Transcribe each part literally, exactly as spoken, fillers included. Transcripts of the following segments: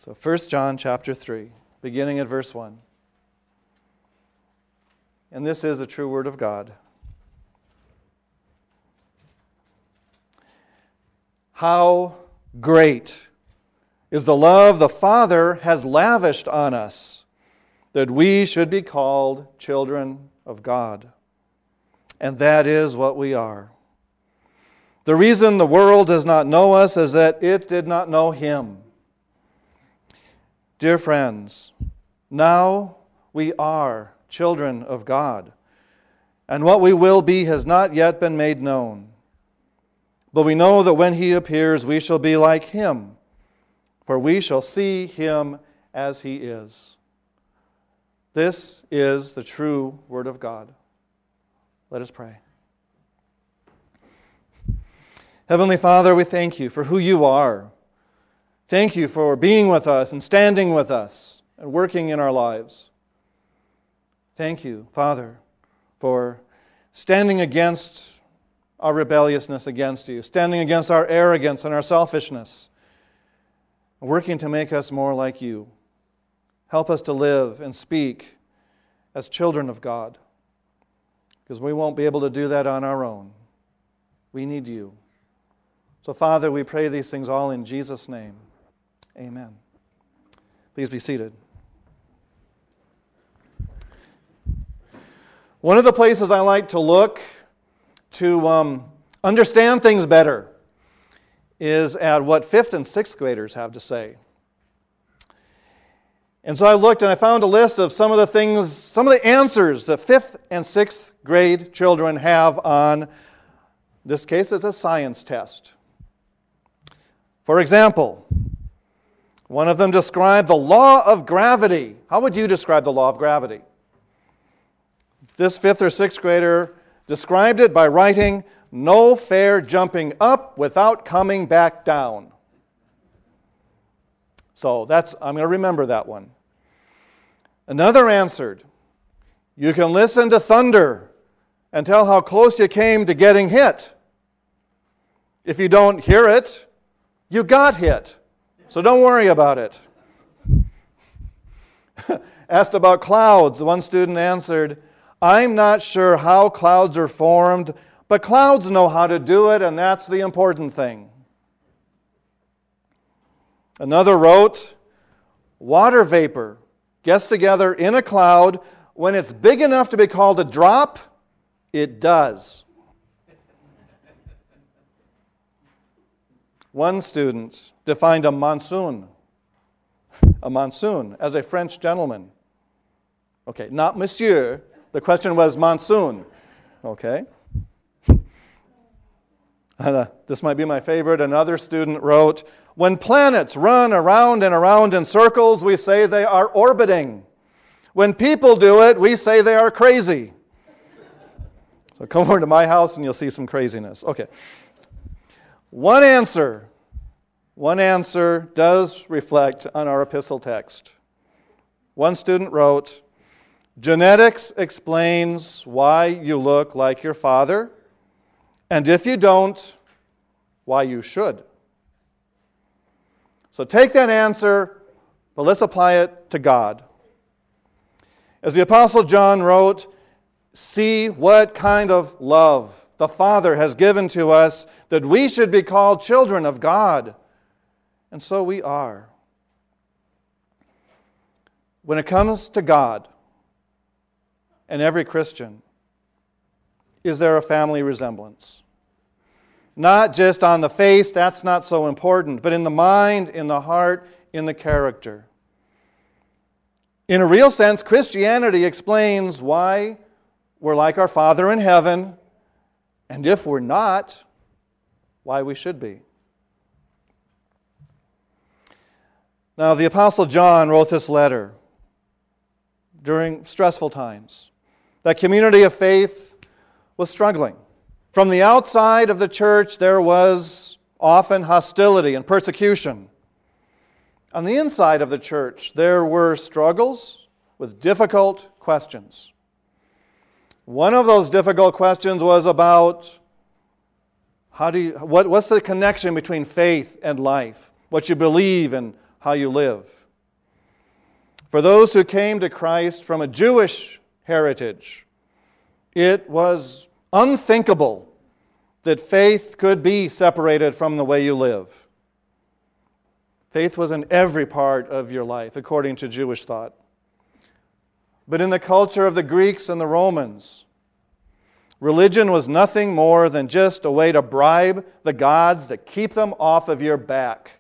So First John chapter three, beginning at verse one. And this is the true word of God. How great is the love the Father has lavished on us, that we should be called children of God. And that is what we are. The reason the world does not know us is that it did not know Him. Dear friends, now we are children of God, and what we will be has not yet been made known. But we know that when He appears, we shall be like Him, for we shall see Him as He is. This is the true Word of God. Let us pray. Heavenly Father, we thank You for who You are. Thank You for being with us and standing with us and working in our lives. Thank You, Father, for standing against our rebelliousness against You, standing against our arrogance and our selfishness, working to make us more like You. Help us to live and speak as children of God, because we won't be able to do that on our own. We need You. So, Father, we pray these things all in Jesus' name. Amen. Please be seated. One of the places I like to look to um, understand things better is at what fifth and sixth graders have to say. And so I looked and I found a list of some of the things, some of the answers that fifth and sixth grade children have on, in this case, it's a science test. For example, one of them described the law of gravity. How would you describe the law of gravity? This fifth or sixth grader described it by writing, "No fair jumping up without coming back down." So that's, I'm going to remember that one. Another answered, "You can listen to thunder and tell how close you came to getting hit. If you don't hear it, you got hit. So don't worry about it." Asked about clouds, one student answered, "I'm not sure how clouds are formed, but clouds know how to do it, and that's the important thing." Another wrote, "Water vapor gets together in a cloud. When it's big enough to be called a drop, it does." One student defined a monsoon, a monsoon, as a French gentleman. Okay, not monsieur. The question was monsoon. Okay. And, uh, this might be my favorite. Another student wrote, "When planets run around and around in circles, we say they are orbiting. When people do it, we say they are crazy." So come over to my house and you'll see some craziness. Okay. One answer, one answer does reflect on our epistle text. One student wrote, "Genetics explains why you look like your father, and if you don't, why you should." So take that answer, but let's apply it to God. As the Apostle John wrote, "See what kind of love the Father has given to us, that we should be called children of God." And so we are. When it comes to God and every Christian, is there a family resemblance? Not just on the face, that's not so important, but in the mind, in the heart, in the character. In a real sense, Christianity explains why we're like our Father in heaven, and if we're not, why we should be. Now, the Apostle John wrote this letter during stressful times. That community of faith was struggling. From the outside of the church, there was often hostility and persecution. On the inside of the church, there were struggles with difficult questions. One of those difficult questions was about how do you, what, what's the connection between faith and life? What you believe and how you live. For those who came to Christ from a Jewish heritage, it was unthinkable that faith could be separated from the way you live. Faith was in every part of your life, according to Jewish thought. But in the culture of the Greeks and the Romans, religion was nothing more than just a way to bribe the gods to keep them off of your back.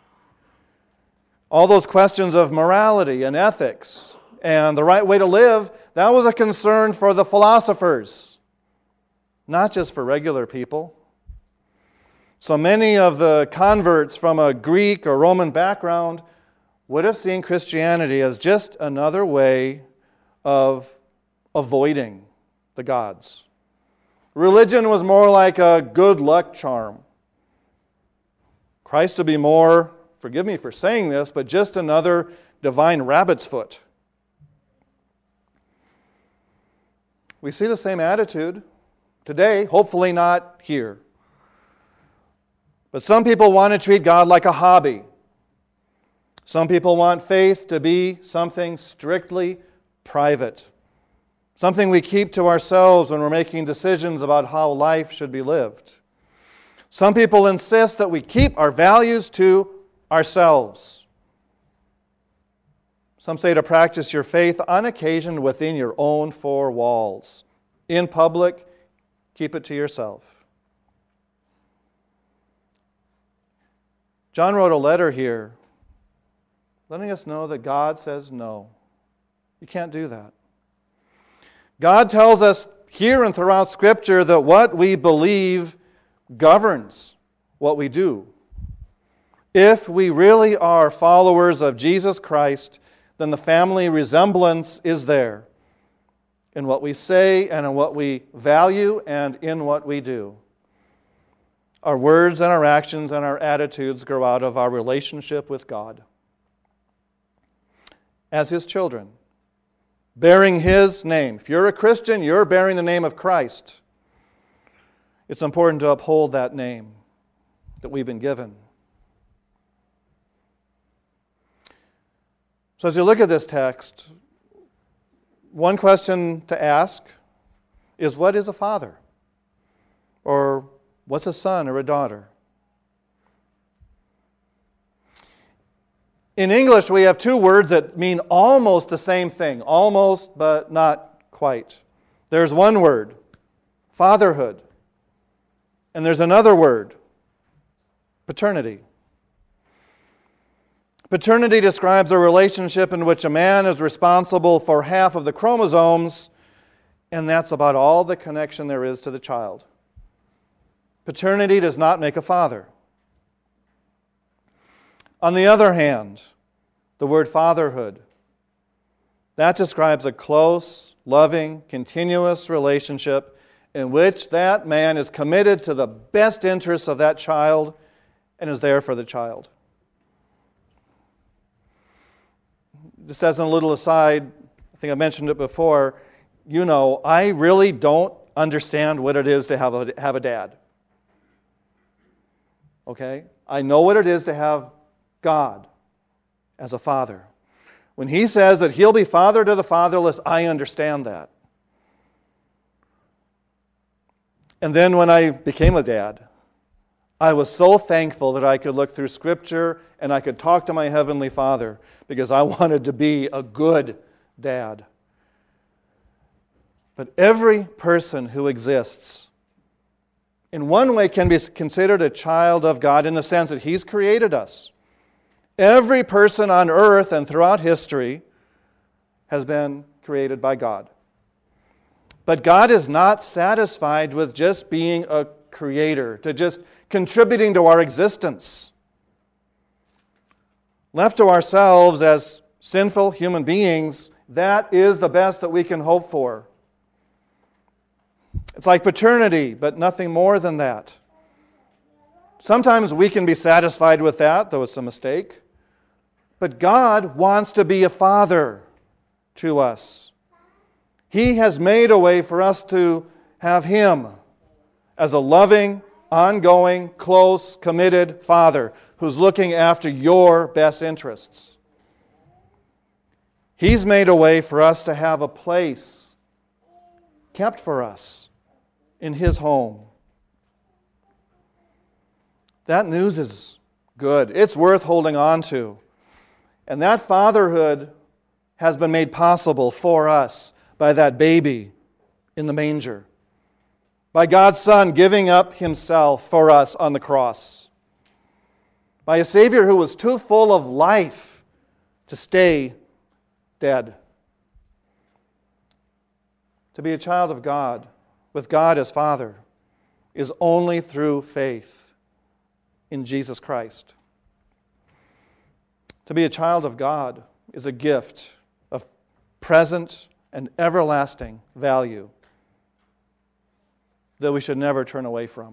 All those questions of morality and ethics and the right way to live, that was a concern for the philosophers, not just for regular people. So many of the converts from a Greek or Roman background would have seen Christianity as just another way of avoiding the gods. Religion was more like a good luck charm. Christ would be more, forgive me for saying this, but just another divine rabbit's foot. We see the same attitude today, hopefully not here. But some people want to treat God like a hobby. Some people want faith to be something strictly private, something we keep to ourselves when we're making decisions about how life should be lived. Some people insist that we keep our values to ourselves. Some say to practice your faith on occasion within your own four walls. In public, keep it to yourself. John wrote a letter here letting us know that God says no. You can't do that. God tells us here and throughout Scripture that what we believe governs what we do. If we really are followers of Jesus Christ, then the family resemblance is there in what we say and in what we value and in what we do. Our words and our actions and our attitudes grow out of our relationship with God. As His children, bearing His name. If you're a Christian, you're bearing the name of Christ. It's important to uphold that name that we've been given. So as you look at this text, one question to ask is, what is a father? Or what's a son or a daughter? In English, we have two words that mean almost the same thing. Almost, but not quite. There's one word, fatherhood. And there's another word, paternity. Paternity describes a relationship in which a man is responsible for half of the chromosomes, and that's about all the connection there is to the child. Paternity does not make a father. On the other hand, the word fatherhood, that describes a close, loving, continuous relationship in which that man is committed to the best interests of that child and is there for the child. Just as a little aside, I think I mentioned it before, you know, I really don't understand what it is to have a, have a dad. Okay? I know what it is to have God as a father. When He says that He'll be father to the fatherless, I understand that. And then when I became a dad, I was so thankful that I could look through Scripture and I could talk to my Heavenly Father because I wanted to be a good dad. But every person who exists in one way can be considered a child of God in the sense that He's created us. Every person on earth and throughout history has been created by God. But God is not satisfied with just being a creator, to just contributing to our existence. Left to ourselves as sinful human beings, that is the best that we can hope for. It's like paternity, but nothing more than that. Sometimes we can be satisfied with that, though it's a mistake. But God wants to be a father to us. He has made a way for us to have Him as a loving, ongoing, close, committed Father who's looking after your best interests. He's made a way for us to have a place kept for us in His home. That news is good. It's worth holding on to. And that fatherhood has been made possible for us by that baby in the manger, by God's Son giving up Himself for us on the cross, by a Savior who was too full of life to stay dead. To be a child of God, with God as Father, is only through faith in Jesus Christ. To be a child of God is a gift of present and everlasting value that we should never turn away from.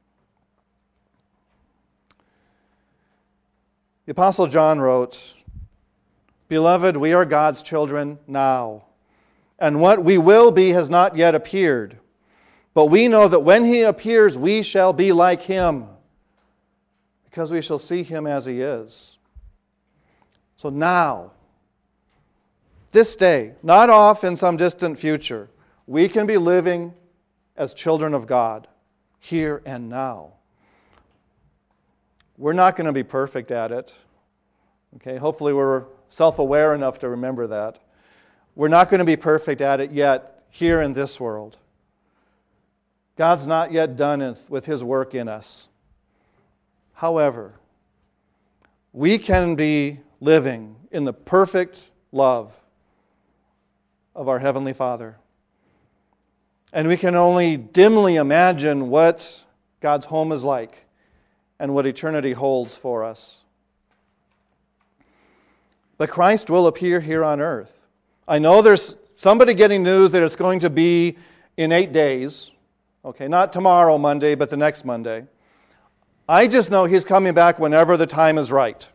The Apostle John wrote, "Beloved, we are God's children now, and what we will be has not yet appeared. But we know that when He appears, we shall be like Him, because we shall see Him as He is." So now, this day, not off in some distant future, we can be living as children of God, here and now. We're not going to be perfect at it. Okay, hopefully we're self-aware enough to remember that. We're not going to be perfect at it yet here in this world. God's not yet done with His work in us. However, we can be living in the perfect love of our Heavenly Father. And we can only dimly imagine what God's home is like and what eternity holds for us. But Christ will appear here on earth. I know there's somebody getting news that it's going to be in eight days. Okay, not tomorrow, Monday, but the next Monday. I just know He's coming back whenever the time is right.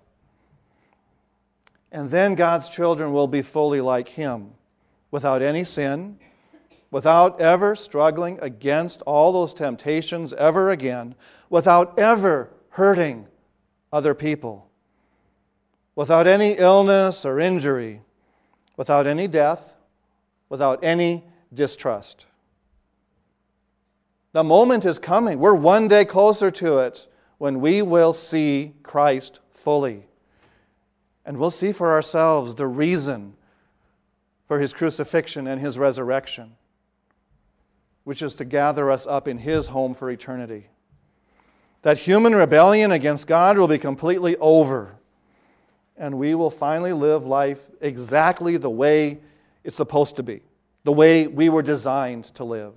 And then God's children will be fully like Him, without any sin, without ever struggling against all those temptations ever again, without ever hurting other people, without any illness or injury, without any death, without any distrust. The moment is coming. We're one day closer to it when we will see Christ fully. And we'll see for ourselves the reason for His crucifixion and His resurrection, which is to gather us up in His home for eternity. That human rebellion against God will be completely over, and we will finally live life exactly the way it's supposed to be, the way we were designed to live.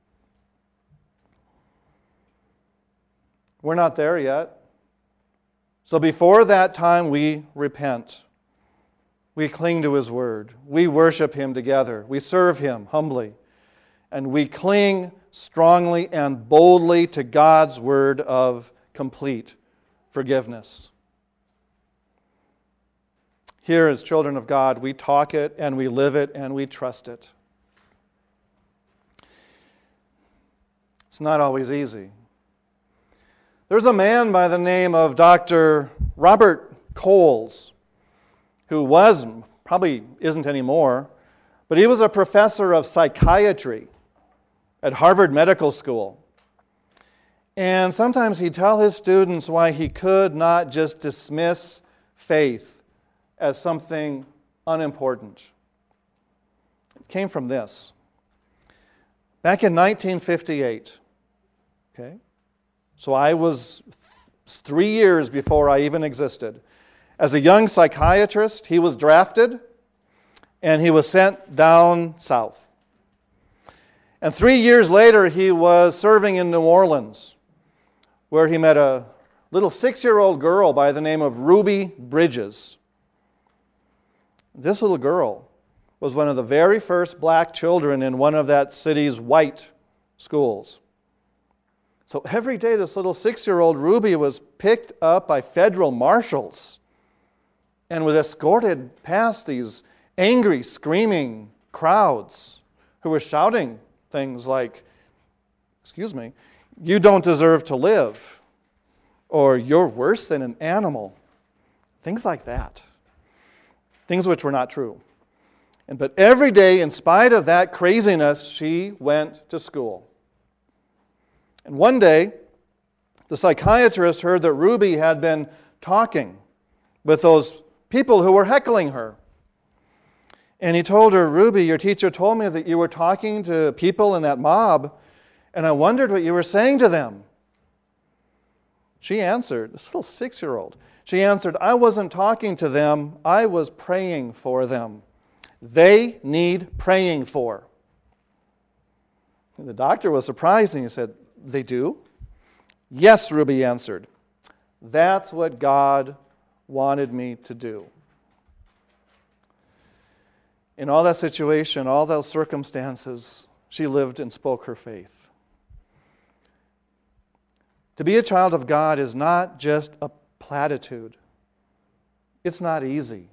We're not there yet. So before that time, we repent. We cling to His Word. We worship Him together. We serve Him humbly. And we cling strongly and boldly to God's word of complete forgiveness. Here, as children of God, we talk it and we live it and we trust it. It's not always easy. There's a man by the name of Doctor Robert Coles, who was, probably isn't anymore, but he was a professor of psychiatry at Harvard Medical School. And sometimes he'd tell his students why he could not just dismiss faith as something unimportant. It came from this. Back in nineteen fifty-eight, okay, so I was th- three years before I even existed. As a young psychiatrist, he was drafted and he was sent down south. And three years later, he was serving in New Orleans, where he met a little six-year-old girl by the name of Ruby Bridges. This little girl was one of the very first black children in one of that city's white schools. So every day, this little six-year-old Ruby was picked up by federal marshals and was escorted past these angry, screaming crowds who were shouting things like, excuse me, you don't deserve to live, or you're worse than an animal. Things like that. Things which were not true. And but every day, in spite of that craziness, she went to school. And one day, the psychiatrist heard that Ruby had been talking with those people who were heckling her. And he told her, Ruby, your teacher told me that you were talking to people in that mob, and I wondered what you were saying to them. She answered, this little six-year-old, she answered, I wasn't talking to them, I was praying for them. They need praying for. And the doctor was surprised and he said, they do? Yes, Ruby answered. That's what God wanted me to do. In all that situation, all those circumstances, she lived and spoke her faith. To be a child of God is not just a platitude. It's not easy.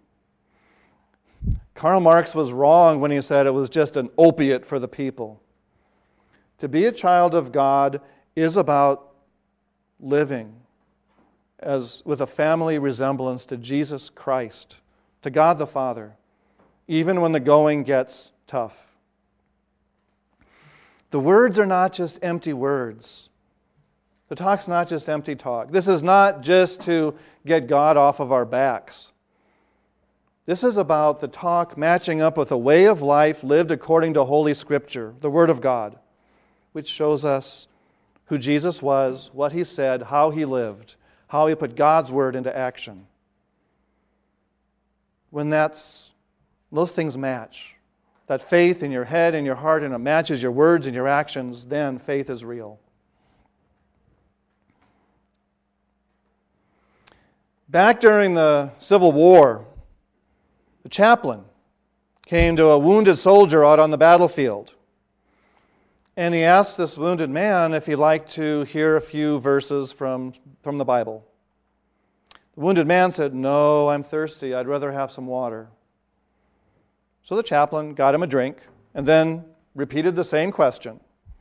Karl Marx was wrong when he said it was just an opiate for the people. To be a child of God is about living as with a family resemblance to Jesus Christ, to God the Father, even when the going gets tough. The words are not just empty words. The talk's not just empty talk. This is not just to get God off of our backs. This is about the talk matching up with a way of life lived according to Holy Scripture, the Word of God, which shows us who Jesus was, what He said, how He lived, how He put God's Word into action. When that's, those things match, that faith in your head and your heart and it matches your words and your actions, then faith is real. Back during the Civil War, the chaplain came to a wounded soldier out on the battlefield. And he asked this wounded man if he'd like to hear a few verses from, from the Bible. The wounded man said, no, I'm thirsty. I'd rather have some water. So the chaplain got him a drink and then repeated the same question.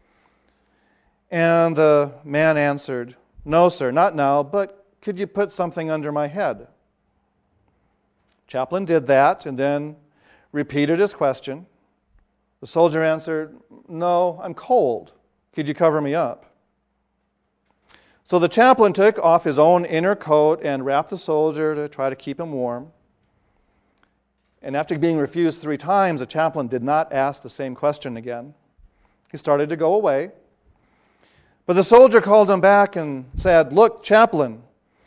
And the man answered, no, sir, not now, but could you put something under my head? Chaplain did that and then repeated his question. The soldier answered, no, I'm cold. Could you cover me up? So the chaplain took off his own inner coat and wrapped the soldier to try to keep him warm. And after being refused three times, the chaplain did not ask the same question again. He started to go away. But the soldier called him back and said, look, chaplain,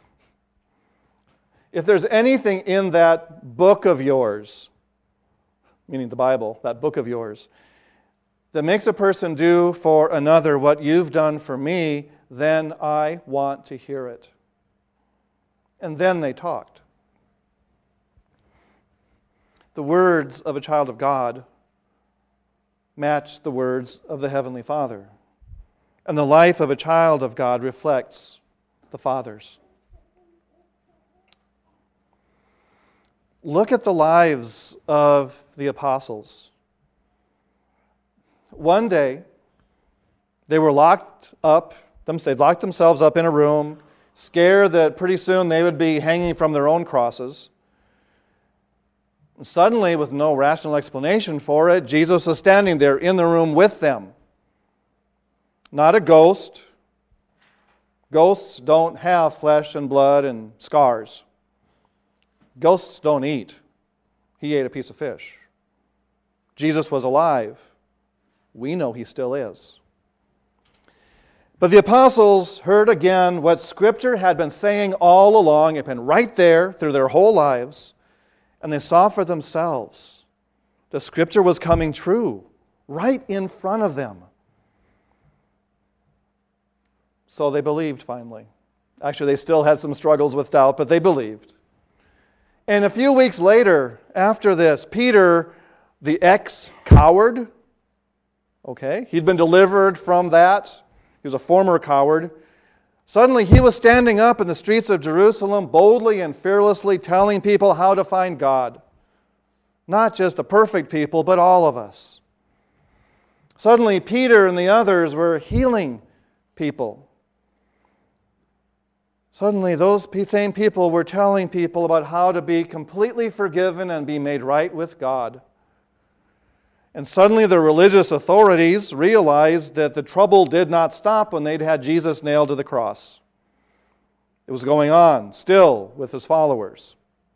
if there's anything in that book of yours, meaning the Bible, that book of yours, that makes a person do for another what you've done for me, then I want to hear it. And then they talked. The words of a child of God match the words of the Heavenly Father. And the life of a child of God reflects the Father's. Look at the lives of the apostles. One day, they were locked up, they locked themselves up in a room, scared that pretty soon they would be hanging from their own crosses. And suddenly, with no rational explanation for it, Jesus was standing there in the room with them. Not a ghost. Ghosts don't have flesh and blood and scars. Ghosts don't eat. He ate a piece of fish. Jesus was alive. We know He still is. But the apostles heard again what Scripture had been saying all along. It had been right there through their whole lives. And they saw for themselves the Scripture was coming true right in front of them. So they believed finally. Actually, they still had some struggles with doubt, but they believed. And a few weeks later, after this, Peter, the ex-coward, okay, he'd been delivered from that. He was a former coward. Suddenly, he was standing up in the streets of Jerusalem, boldly and fearlessly telling people how to find God. Not just the perfect people, but all of us. Suddenly, Peter and the others were healing people. Suddenly, those same people were telling people about how to be completely forgiven and be made right with God. And suddenly the religious authorities realized that the trouble did not stop when they'd had Jesus nailed to the cross. It was going on still with his followers.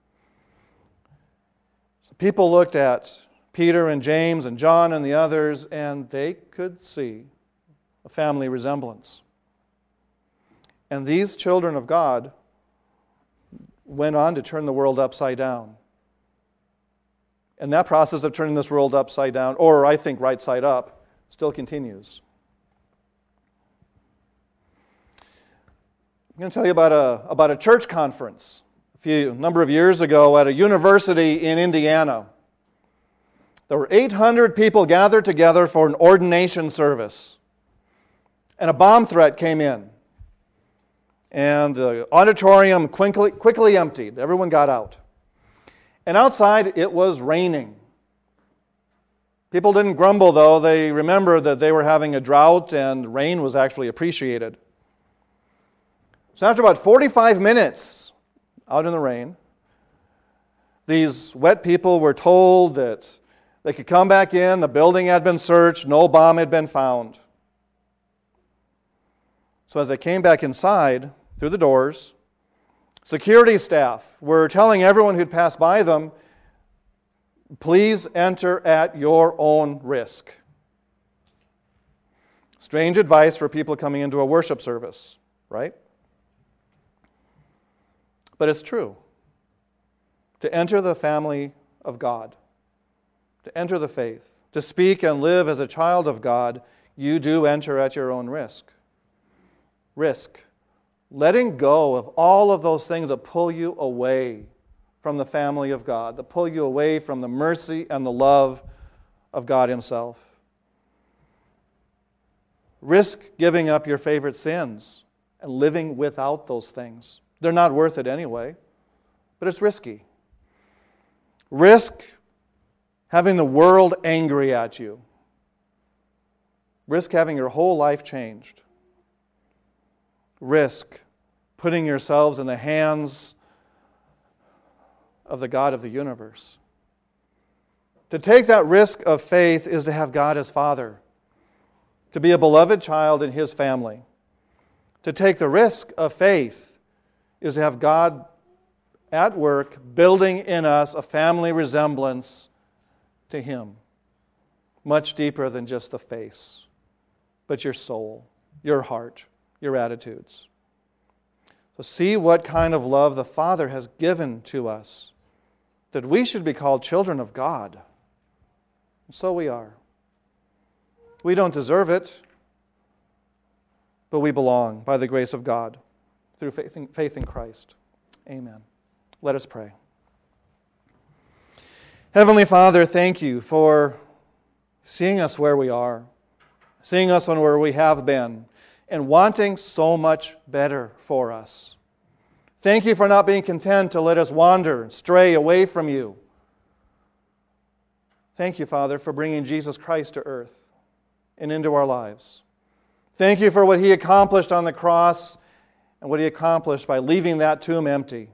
So people looked at Peter and James and John and the others, and they could see a family resemblance. And these children of God went on to turn the world upside down. And that process of turning this world upside down, or I think right side up, still continues. I'm going to tell you about a, about a church conference a few a number of years ago at a university in Indiana. There were eight hundred people gathered together for an ordination service. And a bomb threat came in. And the auditorium quickly, quickly emptied. Everyone got out. And outside, it was raining. People didn't grumble, though. They remembered that they were having a drought, and rain was actually appreciated. So after about forty-five minutes out in the rain, these wet people were told that they could come back in. The building had been searched. No bomb had been found. So as they came back inside, through the doors, security staff were telling everyone who'd passed by them, please enter at your own risk. Strange advice for people coming into a worship service, right? But it's true. To enter the family of God, to enter the faith, to speak and live as a child of God, you do enter at your own risk. Risk. Letting go of all of those things that pull you away from the family of God, that pull you away from the mercy and the love of God Himself. Risk giving up your favorite sins and living without those things. They're not worth it anyway, but it's risky. Risk having the world angry at you. Risk having your whole life changed. Risk putting yourselves in the hands of the God of the universe. To take that risk of faith is to have God as Father, to be a beloved child in His family. To take the risk of faith is to have God at work building in us a family resemblance to Him, much deeper than just the face, but your soul, your heart, your attitudes. So see what kind of love the Father has given to us, that we should be called children of God. And so we are. We don't deserve it, but we belong by the grace of God through faith in, faith in Christ. Amen. Let us pray. Heavenly Father, thank you for seeing us where we are, seeing us on where we have been, and wanting so much better for us. Thank you for not being content to let us wander and stray away from you. Thank you, Father, for bringing Jesus Christ to earth and into our lives. Thank you for what He accomplished on the cross and what He accomplished by leaving that tomb empty.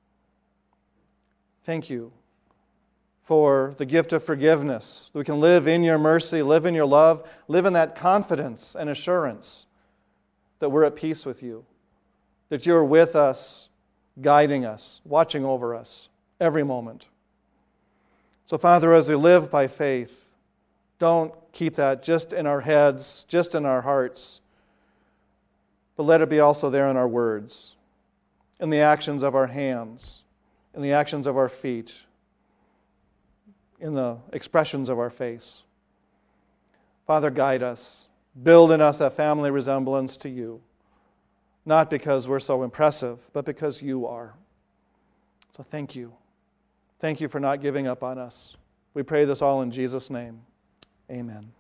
Thank you for the gift of forgiveness. We can live in your mercy, live in your love, live in that confidence and assurance that we're at peace with you, that you're with us, guiding us, watching over us every moment. So, Father, as we live by faith, don't keep that just in our heads, just in our hearts, but let it be also there in our words, in the actions of our hands, in the actions of our feet, in the expressions of our face. Father, guide us. Build in us that family resemblance to you, not because we're so impressive, but because you are. So thank you. Thank you for not giving up on us. We pray this all in Jesus' name. Amen.